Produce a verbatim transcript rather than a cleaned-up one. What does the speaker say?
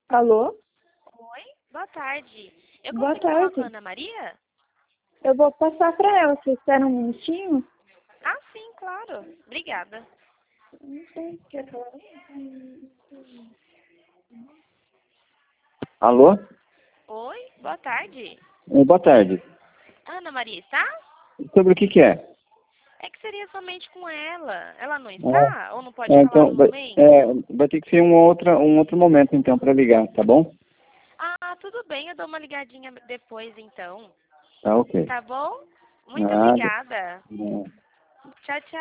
Alô? Oi, boa tarde. Eu Boa consigo falar com a tarde. Ana Maria? Eu vou passar para ela. Você espera um minutinho? Ah, sim, claro. Obrigada. Não sei. Quer falar? Alô? Oi, boa tarde. Eh, Boa tarde. Ana Maria está? Sobre o que que é? É que seria somente com ela. Ela não É, está? Ou não pode é, falar então, no vai, momento? é, vai ter que ser uma outra, um outro momento, então, para ligar, tá bom? Ah, tudo bem, eu dou uma ligadinha depois, então. Tá ok. Tá bom? Muito Nada. obrigada. Não. Tchau, tchau.